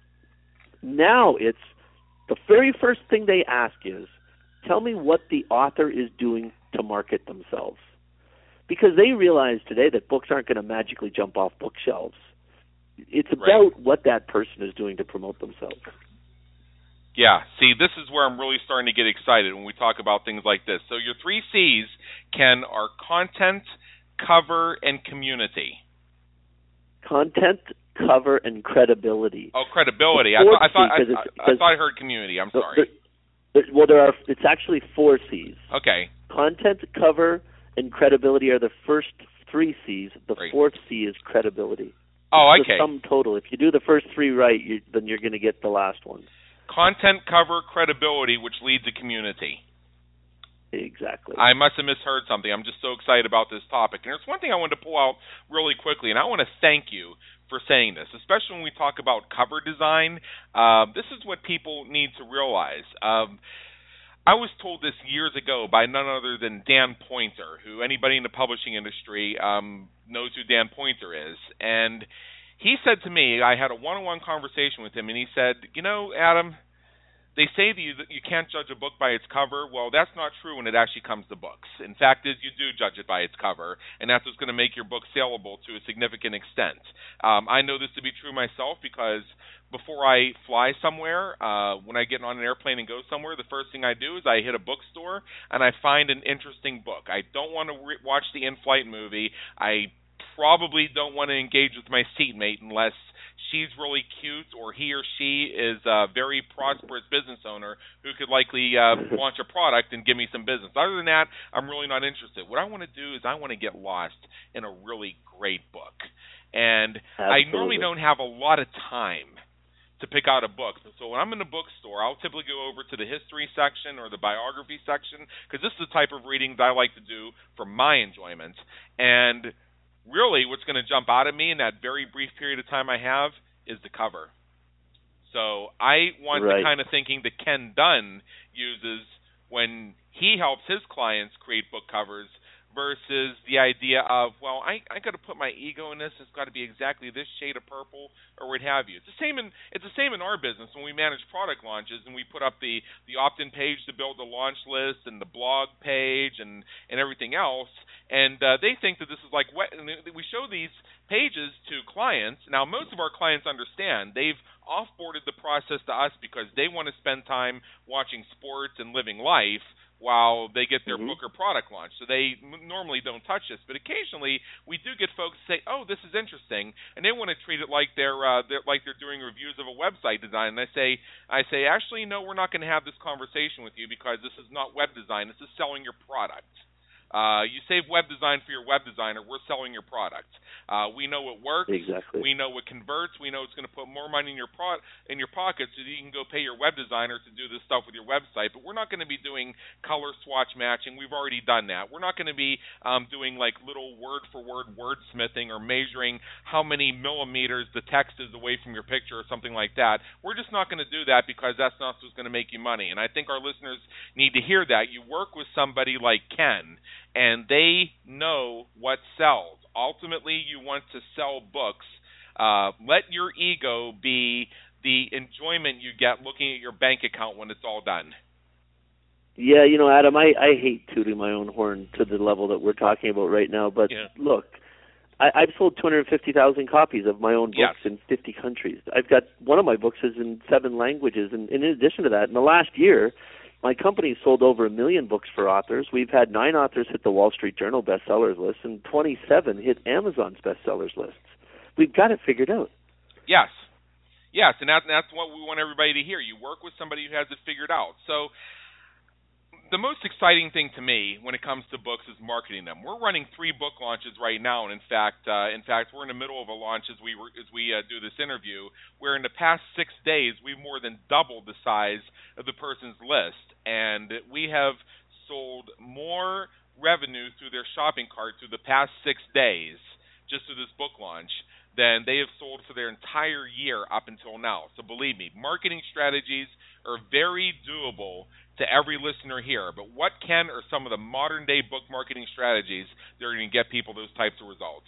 Now it's the very first thing they ask is, tell me what the author is doing to market themselves. Because they realize today that books aren't going to magically jump off bookshelves. It's about what that person is doing to promote themselves. Yeah, see, this is where I'm really starting to get excited when we talk about things like this. So your 3 C's, Ken, are content, cover, and community. Content, cover, and credibility. Oh, credibility. I thought I heard community. I'm sorry. It's actually 4 C's. Okay. Content, cover, and credibility are the first 3 C's. The fourth C is credibility. Oh, it's okay. The sum total. If you do the first 3 right, then you're going to get the last one. Content, cover, credibility, which leads to community. Exactly. I must have misheard something. I'm just so excited about this topic. And there's one thing I wanted to pull out really quickly, and I want to thank you for saying this, especially when we talk about cover design. This is what people need to realize. I was told this years ago by none other than Dan Poynter, who anybody in the publishing industry knows who Dan Poynter is. And he said to me, I had a one-on-one conversation with him, and he said, Adam, they say that you can't judge a book by its cover. Well, that's not true when it actually comes to books. In fact, is you do judge it by its cover, and that's what's going to make your book saleable to a significant extent. I know this to be true myself because before I fly somewhere, when I get on an airplane and go somewhere, the first thing I do is I hit a bookstore and I find an interesting book. I don't want to watch the in-flight movie. I probably don't want to engage with my seatmate unless she's really cute or he or she is a very prosperous business owner who could likely launch a product and give me some business. Other than that, I'm really not interested. What I want to do is I want to get lost in a really great book. And Absolutely. I normally don't have a lot of time to pick out a book. So when I'm in a bookstore, I'll typically go over to the history section or the biography section because this is the type of readings I like to do for my enjoyment. And really what's going to jump out at me in that very brief period of time I have is the cover. So I want the kind of thinking that Ken Dunn uses when he helps his clients create book covers versus the idea of, well, I got to put my ego in this. It's got to be exactly this shade of purple or what have you. It's the same in our business when we manage product launches and we put up the opt-in page to build the launch list and the blog page and everything else. And they think that this is like what we show these pages to clients. Now, most of our clients understand. They've offboarded the process to us because they want to spend time watching sports and living life while they get their book or product launch. So they normally don't touch this. But occasionally we do get folks say, oh, this is interesting, and they want to treat it like they're doing reviews of a website design. And I say, actually, no, we're not going to have this conversation with you because this is not web design. This is selling your product. You save web design for your web designer. We're selling your product. We know it works. Exactly. We know it converts. We know it's going to put more money in your pocket so that you can go pay your web designer to do this stuff with your website. But we're not going to be doing color swatch matching. We've already done that. We're not going to be doing like little word-for-word wordsmithing or measuring how many millimeters the text is away from your picture or something like that. We're just not going to do that because that's not what's going to make you money. And I think our listeners need to hear that. You work with somebody like Ken, and they know what sells. Ultimately, you want to sell books. Let your ego be the enjoyment you get looking at your bank account when it's all done. Yeah, Adam, I hate tooting my own horn to the level that we're talking about right now, but look, I've sold 250,000 copies of my own books in 50 countries. I've got one of my books is in 7 languages, and in addition to that, in the last year, my company sold over 1 million books for authors. We've had 9 authors hit the Wall Street Journal bestsellers list and 27 hit Amazon's bestsellers lists. We've got it figured out. Yes, and that's what we want everybody to hear. You work with somebody who has it figured out. So the most exciting thing to me when it comes to books is marketing them. We're running 3 book launches right now, and in fact, we're in the middle of a launch as we do this interview, where in the past 6 days we've more than doubled the size of the person's list, and we have sold more revenue through their shopping cart through the past 6 days just through this book launch than they have sold for their entire year up until now. So believe me, marketing strategies are very doable to every listener here. But what are some of the modern-day book marketing strategies that are going to get people those types of results?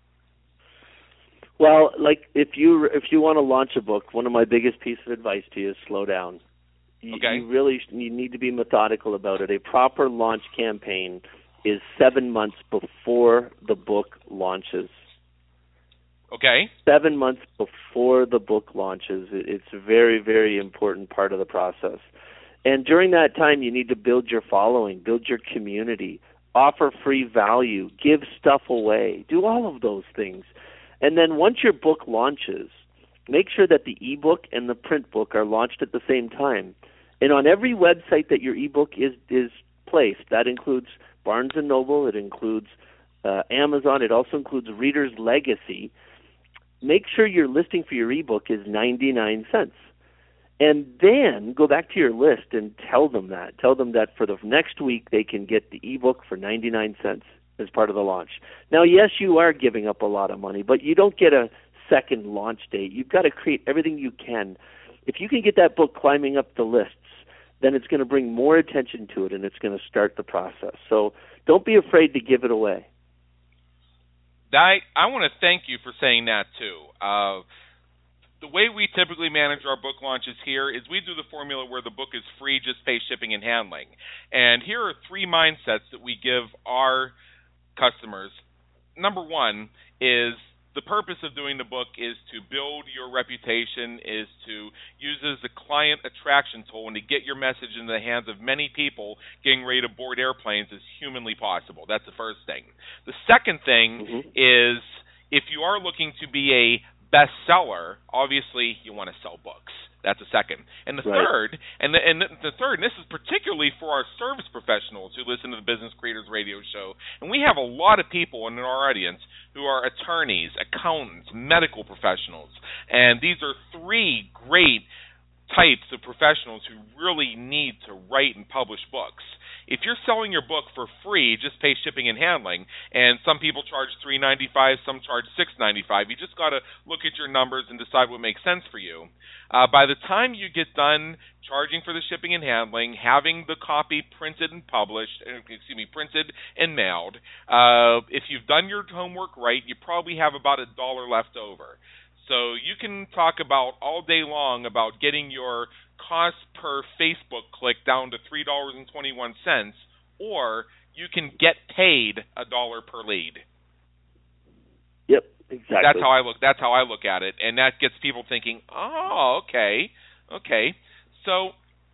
Well, like if you want to launch a book, one of my biggest pieces of advice to you is slow down. You need to be methodical about it. A proper launch campaign is 7 months before the book launches. Okay. 7 months before the book launches. It's a very, very important part of the process. And during that time, you need to build your following, build your community, offer free value, give stuff away, do all of those things. And then once your book launches, make sure that the ebook and the print book are launched at the same time. And on every website that your ebook is placed, that includes Barnes & Noble, it includes Amazon, it also includes Reader's Legacy. Make sure your listing for your ebook is 99 cents. And then go back to your list and tell them that. Tell them that for the next week they can get the ebook for 99 cents as part of the launch. Now, yes, you are giving up a lot of money, but you don't get a second launch date. You've got to create everything you can. If you can get that book climbing up the lists, then it's going to bring more attention to it and it's going to start the process. So don't be afraid to give it away. I want to thank you for saying that too. the way we typically manage our book launches here is we do the formula where the book is free, just pay shipping and handling. And here are 3 mindsets that we give our customers. Number 1 is the purpose of doing the book is to build your reputation, is to use it as a client attraction tool and to get your message into the hands of many people getting ready to board airplanes as humanly possible. That's the first thing. The second thing is if you are looking to be a bestseller, obviously you want to sell books. That's the second. And the third, and the third, and this is particularly for our service professionals who listen to the Business Creators Radio Show, and we have a lot of people in our audience who are attorneys, accountants, medical professionals, and these are 3 great types of professionals who really need to write and publish books. If you're selling your book for free, just pay shipping and handling, and some people charge $3.95, some charge $6.95. You just got to look at your numbers and decide what makes sense for you. By the time you get done charging for the shipping and handling, having the copy printed and printed and mailed, if you've done your homework right, you probably have about $1 left over. So you can talk about all day long about getting your cost per Facebook click down to $3.21, or you can get paid $1 per lead. Yep, exactly. That's how I look at it, and that gets people thinking, oh, okay. So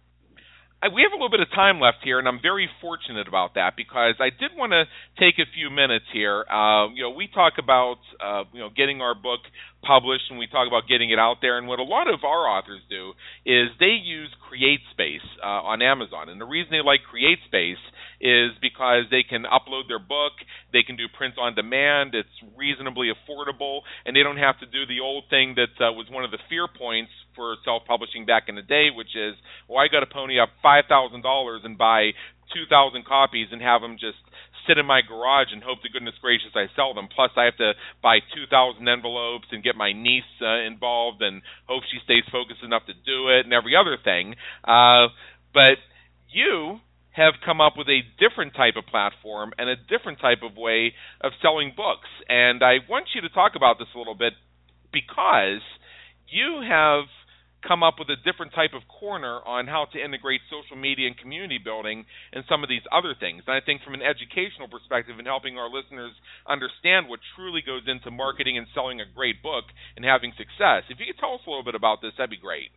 we have a little bit of time left here, and I'm very fortunate about that because I did want to take a few minutes here. We talk about getting our book published, and we talk about getting it out there. And what a lot of our authors do is they use CreateSpace on Amazon. And the reason they like CreateSpace is because they can upload their book, they can do print on demand, it's reasonably affordable, and they don't have to do the old thing that was one of the fear points for self-publishing back in the day, which is, well, I got to pony up $5,000 and buy 2,000 copies and have them just sit in my garage and hope to goodness gracious I sell them. Plus, I have to buy 2,000 envelopes and get my niece involved and hope she stays focused enough to do it and every other thing. But you have come up with a different type of platform and a different type of way of selling books. And I want you to talk about this a little bit because you have come up with a different type of corner on how to integrate social media and community building and some of these other things. And I think from an educational perspective and helping our listeners understand what truly goes into marketing and selling a great book and having success. If you could tell us a little bit about this, that'd be great.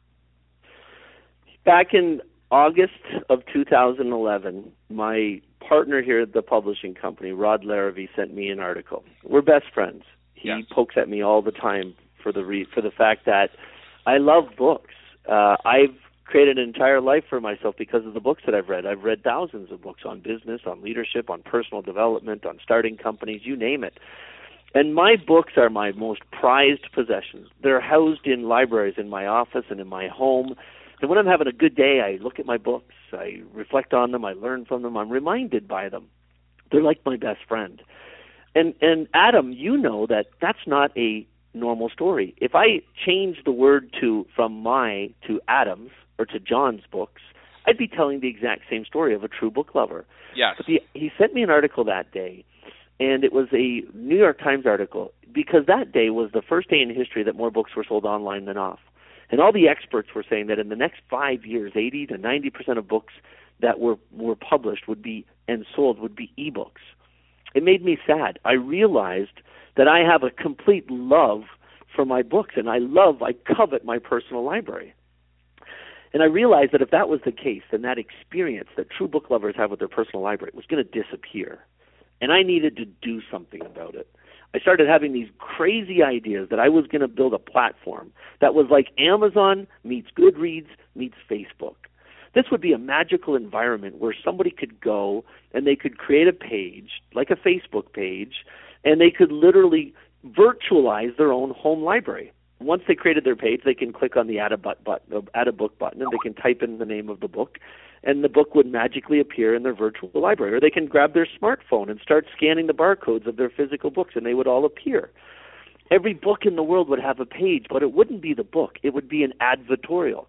Back in August of 2011, my partner here at the publishing company, Rod Larrabee, sent me an article. We're best friends. He pokes at me all the time for the fact that I love books. I've created an entire life for myself because of the books that I've read. I've read thousands of books on business, on leadership, on personal development, on starting companies, you name it. And my books are my most prized possessions. They're housed in libraries in my office and in my home. And when I'm having a good day, I look at my books, I reflect on them, I learn from them, I'm reminded by them. They're like my best friend. And Adam, you know that that's not a normal story. If I change the word from my to Adam's or to John's books, I'd be telling the exact same story of a true book lover. Yes. But he sent me an article that day, and it was a New York Times article because that day was the first day in history that more books were sold online than off. And all the experts were saying that in the next 5 years, 80 to 90% of books that were published would be and sold would be ebooks. It made me sad. I realized that I have a complete love for my books, and I covet my personal library. And I realized that if that was the case, then that experience that true book lovers have with their personal library was going to disappear. And I needed to do something about it. I started having these crazy ideas that I was going to build a platform that was like Amazon meets Goodreads meets Facebook. This would be a magical environment where somebody could go and they could create a page, like a Facebook page, and they could literally virtualize their own home library. Once they created their page, they can click on the add a book button, and they can type in the name of the book, and the book would magically appear in their virtual library. Or they can grab their smartphone and start scanning the barcodes of their physical books, and they would all appear. Every book in the world would have a page, but it wouldn't be the book. It would be an advertorial.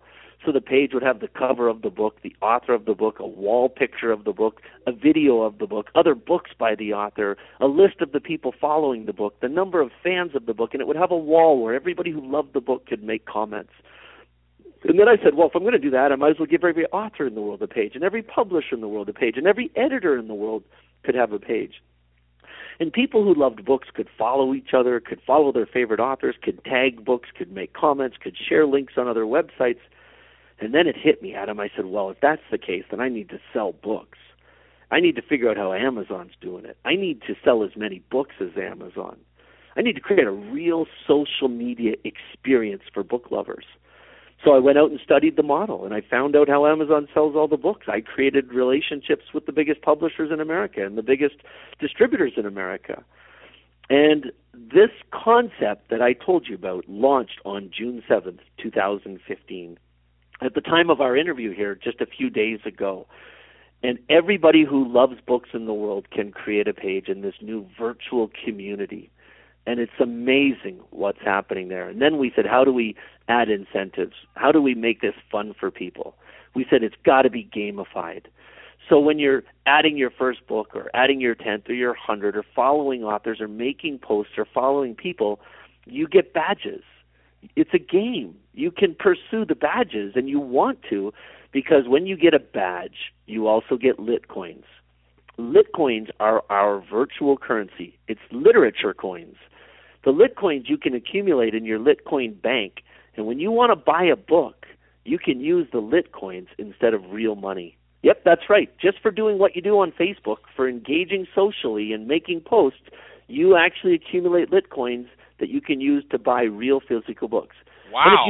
So the page would have the cover of the book, the author of the book, a wall picture of the book, a video of the book, other books by the author, a list of the people following the book, the number of fans of the book, and it would have a wall where everybody who loved the book could make comments. And then I said, well, if I'm going to do that, I might as well give every author in the world a page, and every publisher in the world a page, and every editor in the world could have a page. And people who loved books could follow each other, could follow their favorite authors, could tag books, could make comments, could share links on other websites. And then it hit me, Adam. I said, well, if that's the case, then I need to sell books. I need to figure out how Amazon's doing it. I need to sell as many books as Amazon. I need to create a real social media experience for book lovers. So I went out and studied the model, and I found out how Amazon sells all the books. I created relationships with the biggest publishers in America and the biggest distributors in America. And this concept that I told you about launched on June 7th, 2015. At the time of our interview here, just a few days ago. And everybody who loves books in the world can create a page in this new virtual community. And it's amazing what's happening there. And then we said, how do we add incentives? How do we make this fun for people? We said it's got to be gamified. So when you're adding your first book or adding your 10th or your 100th or following authors or making posts or following people, you get badges. It's a game. You can pursue the badges, and you want to, because when you get a badge, you also get Litcoins. Litcoins are our virtual currency. It's literature coins. The Litcoins you can accumulate in your Litcoin bank, and when you want to buy a book, you can use the Litcoins instead of real money. Yep, that's right. Just for doing what you do on Facebook, for engaging socially and making posts, you actually accumulate Litcoins that you can use to buy real physical books. Wow. And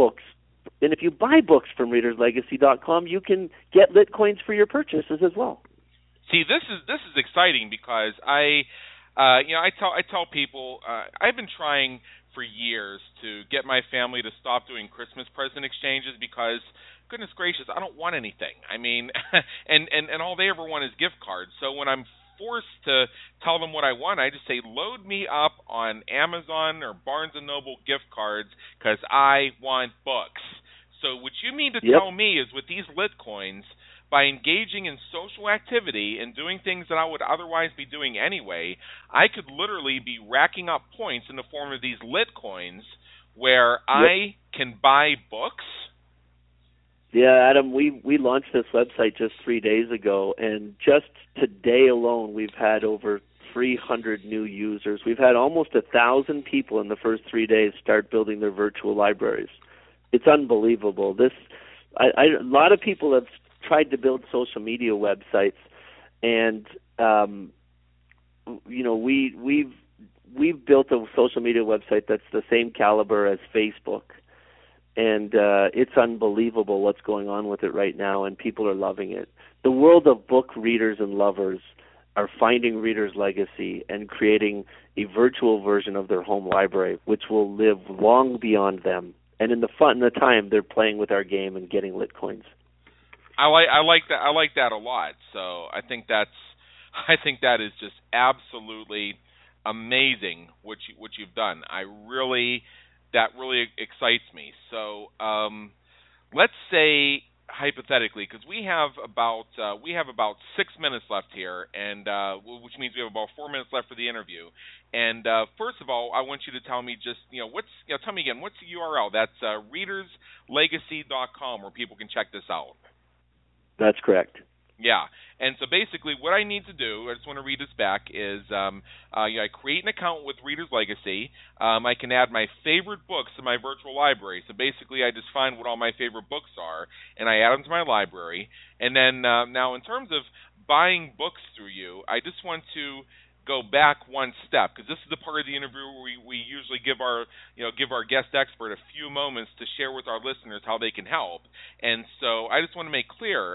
if you buy books from readerslegacy.com, you can get Litcoins for your purchases as well. See, this is exciting because I tell people I've been trying for years to get my family to stop doing Christmas present exchanges because, goodness gracious, I don't want anything. I mean, and all they ever want is gift cards. So when I'm forced to tell them what I want, I just say, load me up on Amazon or Barnes & Noble gift cards because I want books. So what you mean to tell me is with these Litcoins, by engaging in social activity and doing things that I would otherwise be doing anyway, I could literally be racking up points in the form of these Litcoins where I can buy books. Yeah, Adam, we launched this website just 3 days ago, and just today alone we've had over 300 new users. We've had almost 1,000 people in the first 3 days start building their virtual libraries. It's unbelievable. A lot of people have tried to build social media websites, and we've built a social media website that's the same caliber as Facebook, and it's unbelievable what's going on with it right now, and people are loving it. The world of book readers and lovers are finding Reader's Legacy and creating a virtual version of their home library, which will live long beyond them. And in the time, they're playing with our game and getting Litcoins. I like that. I like that a lot. So I think that is just absolutely amazing what you've done. That really excites me. So let's say hypothetically, because we have about 6 minutes left here, and which means we have about 4 minutes left for the interview. And first of all, I want you to tell me tell me again, what's the URL? That's readerslegacy.com where people can check this out. That's correct. Yeah, and so basically what I need to do, I just want to read this back, is I create an account with Reader's Legacy. I can add my favorite books to my virtual library. So basically I just find what all my favorite books are, and I add them to my library. And then now in terms of buying books through you, I just want to go back one step, because this is the part of the interview where we usually give our guest expert a few moments to share with our listeners how they can help. And so I just want to make clear,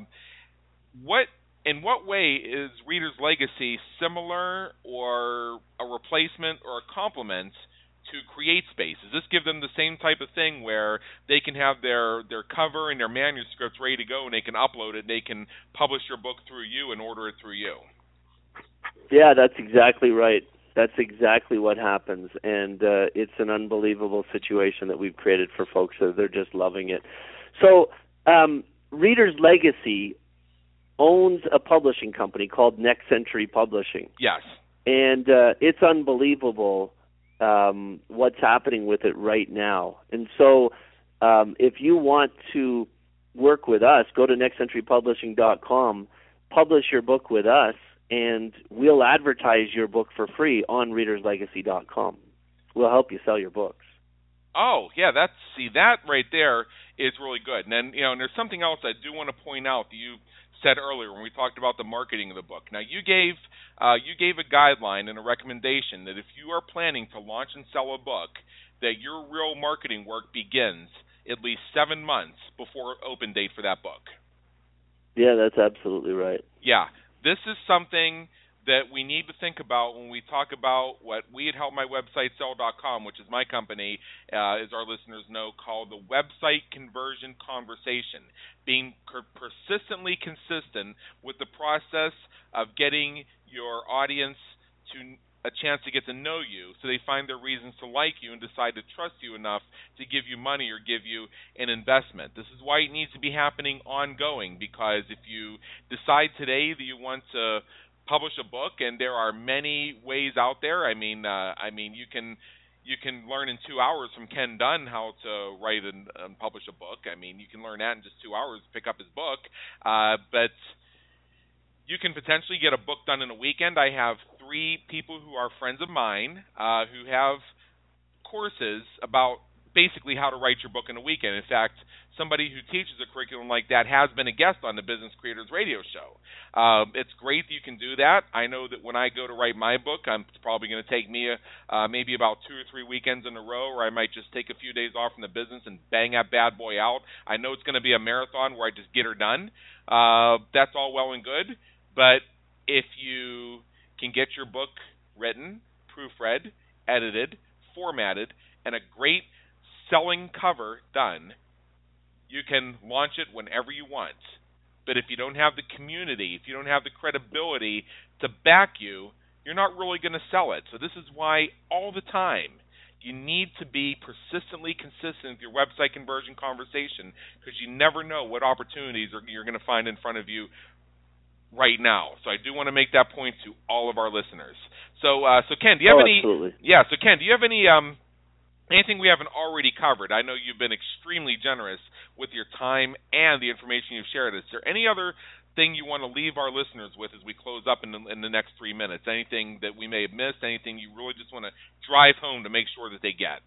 in what way is Reader's Legacy similar or a replacement or a complement to CreateSpace? Does this give them the same type of thing where they can have their cover and their manuscripts ready to go and they can upload it, they can publish your book through you and order it through you? Yeah, that's exactly right. That's exactly what happens, and it's an unbelievable situation that we've created for folks. So they're just loving it. So Reader's Legacy owns a publishing company called Next Century Publishing. Yes. And it's unbelievable what's happening with it right now. And so if you want to work with us, go to nextcenturypublishing.com, publish your book with us, and we'll advertise your book for free on readerslegacy.com. We'll help you sell your books. Oh, yeah, that right there is really good. And then, and there's something else I do want to point out that you said earlier when we talked about the marketing of the book. Now, you gave a guideline and a recommendation that if you are planning to launch and sell a book, that your real marketing work begins at least 7 months before open date for that book. Yeah, that's absolutely right. Yeah, this is something that we need to think about when we talk about what we at HelpMyWebsiteSell.com, which is my company, as our listeners know, called the Website Conversion Conversation. Being persistently consistent with the process of getting your audience to a chance to get to know you so they find their reasons to like you and decide to trust you enough to give you money or give you an investment. This is why it needs to be happening ongoing, because if you decide today that you want to publish a book, and there are many ways out there. I mean, you can learn in 2 hours from Ken Dunn how to write and publish a book. I mean, you can learn that in just 2 hours, pick up his book. But you can potentially get a book done in a weekend. I have 3 people who are friends of mine who have courses about basically how to write your book in a weekend. In fact, somebody who teaches a curriculum like that has been a guest on the Business Creators Radio Show. It's great that you can do that. I know that when I go to write my book, it's probably going to take me maybe about 2 or 3 weekends in a row, or I might just take a few days off from the business and bang that bad boy out. I know it's going to be a marathon where I just get her done. That's all well and good, but if you can get your book written, proofread, edited, formatted, and a great selling cover done, you can launch it whenever you want. But if you don't have the community, if you don't have the credibility to back you, you're not really going to sell it. So this is why all the time you need to be persistently consistent with your website conversion conversation, because you never know what opportunities you're going to find in front of you right now. So I do want to make that point to all of our listeners. So Ken, do you have any? Absolutely. Yeah. So Ken, do you have any anything we haven't already covered? I know you've been extremely generous with your time and the information you've shared. Is there any other thing you want to leave our listeners with as we close up in the next 3 minutes? Anything that we may have missed? Anything you really just want to drive home to make sure that they get?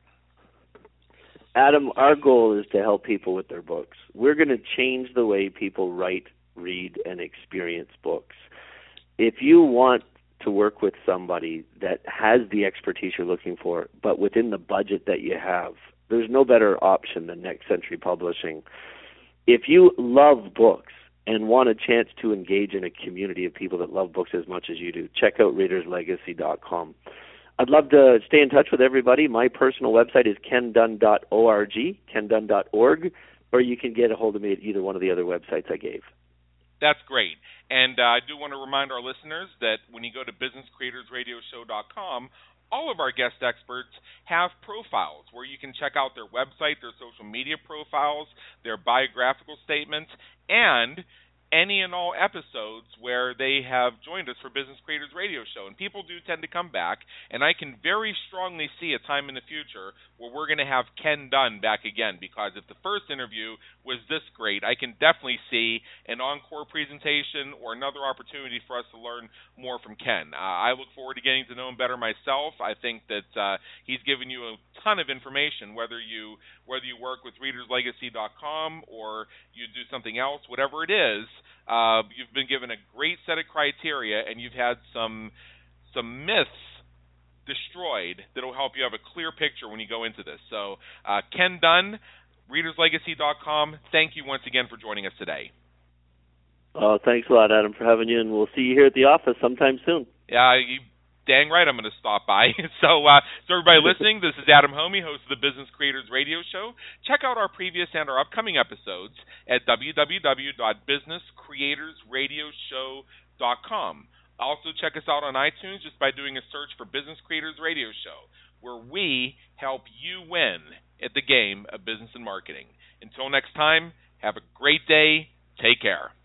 Adam, our goal is to help people with their books. We're going to change the way people write, read, and experience books. If you want to work with somebody that has the expertise you're looking for, but within the budget that you have, there's no better option than Next Century Publishing. If you love books and want a chance to engage in a community of people that love books as much as you do, check out readerslegacy.com. I'd love to stay in touch with everybody. My personal website is kendunn.org, kendunn.org, or you can get a hold of me at either one of the other websites I gave. That's great. And I do want to remind our listeners that when you go to businesscreatorsradioshow.com, all of our guest experts have profiles where you can check out their website, their social media profiles, their biographical statements, and any and all episodes where they have joined us for Business Creators Radio Show. And people do tend to come back, and I can very strongly see a time in the future where we're going to have Ken Dunn back again, because if the first interview was this great, I can definitely see an encore presentation or another opportunity for us to learn more from Ken. I look forward to getting to know him better myself. I think that he's given you a ton of information, whether you work with readerslegacy.com or you do something else, whatever it is. You've been given a great set of criteria, and you've had some myths destroyed that will help you have a clear picture when you go into this. So, Ken Dunn, readerslegacy.com, thank you once again for joining us today. Oh, thanks a lot, Adam, for having you, and we'll see you here at the office sometime soon. Yeah, you dang right I'm going to stop by. So everybody listening, this is Adam Homey, host of the Business Creators Radio Show. Check out our previous and our upcoming episodes at www.businesscreatorsradioshow.com. Also, check us out on iTunes just by doing a search for Business Creators Radio Show, where we help you win at the game of business and marketing. Until next time, have a great day. Take care.